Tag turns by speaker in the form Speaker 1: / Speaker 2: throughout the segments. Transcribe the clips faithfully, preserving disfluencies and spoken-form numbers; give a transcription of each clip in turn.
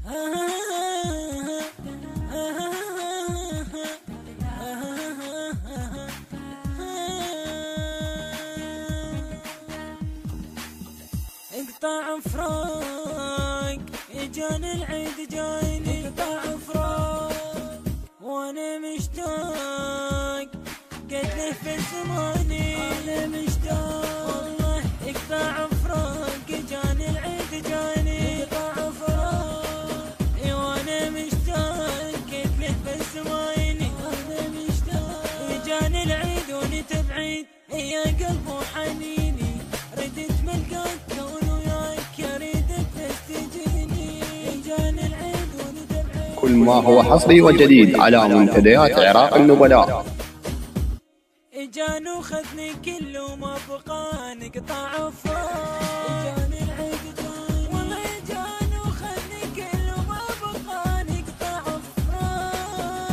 Speaker 1: اقطع فراق اجاني العيد جايني، اقطع فراق وانا مشتاق قد له في زماني، انا مشتاق والله. اقطع فراق اجاني العيد جايني، اقطع فراق وانا مشتاق قد له في زماني، انا مشتاق. اجاني العيد وانت بعيد يا قلب وحنيني، ردت ملقاك كون وياك يا ريدك بس تجيني. اجاني العيد وانت بعيد.
Speaker 2: كل ما هو حصري وجديد على منتديات عراق النبلاء.
Speaker 1: اجان وخذني كله ما بقى نقطع فراق. اجاني العيد جاني والله، اجان وخذني كله ما بقى نقطع فراق.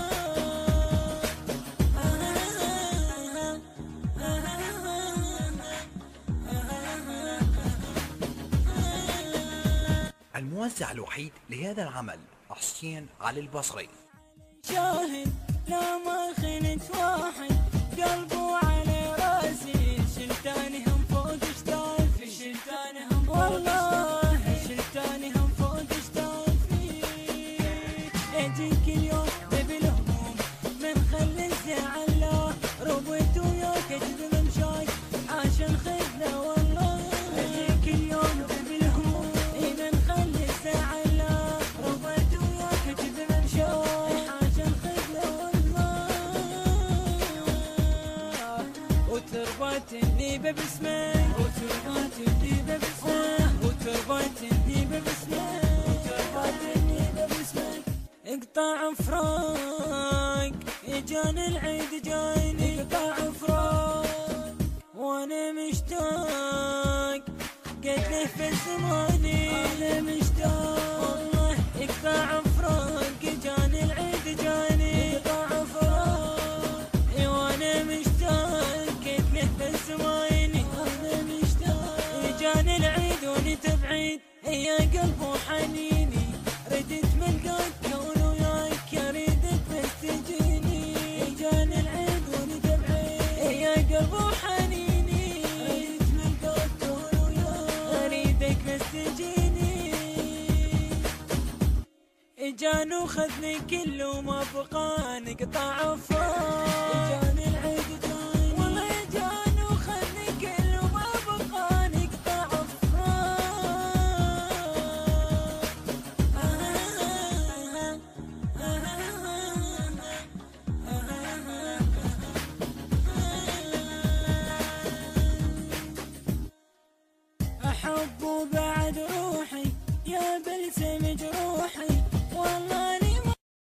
Speaker 3: الموزع الوحيد لهذا العمل حسين علي البصري.
Speaker 1: شاهد لا ما خنت واحد قلبه على راسي، شلتاني هم فوق اشتاف في، شلتاني هم والله شلتاني هم فوق اشتاف في. اجيك اليوم بالهموم من خلي الزعل له، ربيت وياك اجد ممشاك عشان خذله والله. اجيك اليوم بالهموم من خلي الزعل له، ربيت وياك اجد ممشاك عشان خذله والله. وتربات النيبة باسمك، وتربات النيبة باسمك، وتربات النيبة باسمك، وتربات النيبة باسمك. اقطع فراق اجاني العيد جايني، اقطع فراق وانا مشتاق قد له في زماني، انا مشتاق والله. اقطع فراق اجاني العيد جايني، اقطع فراق وانا مشتاق قد له في زماني، انا مشتاق. اجاني العيد وانت بعيد يا قلب وحنيني، ردت ملقاك كون وياك يا ريدك بس تجيني. اجاني العيد وانت بعيد يا قلب وحنيني، ردت ملقاك كون وياك اريدك بس تجيني. اجان وخذني كله ما بقى نقطع فراق. اجاني العيد جايني والله، اجان وخذني كله ما بقى نقطع فراق. احب بعد روحي يا بلسم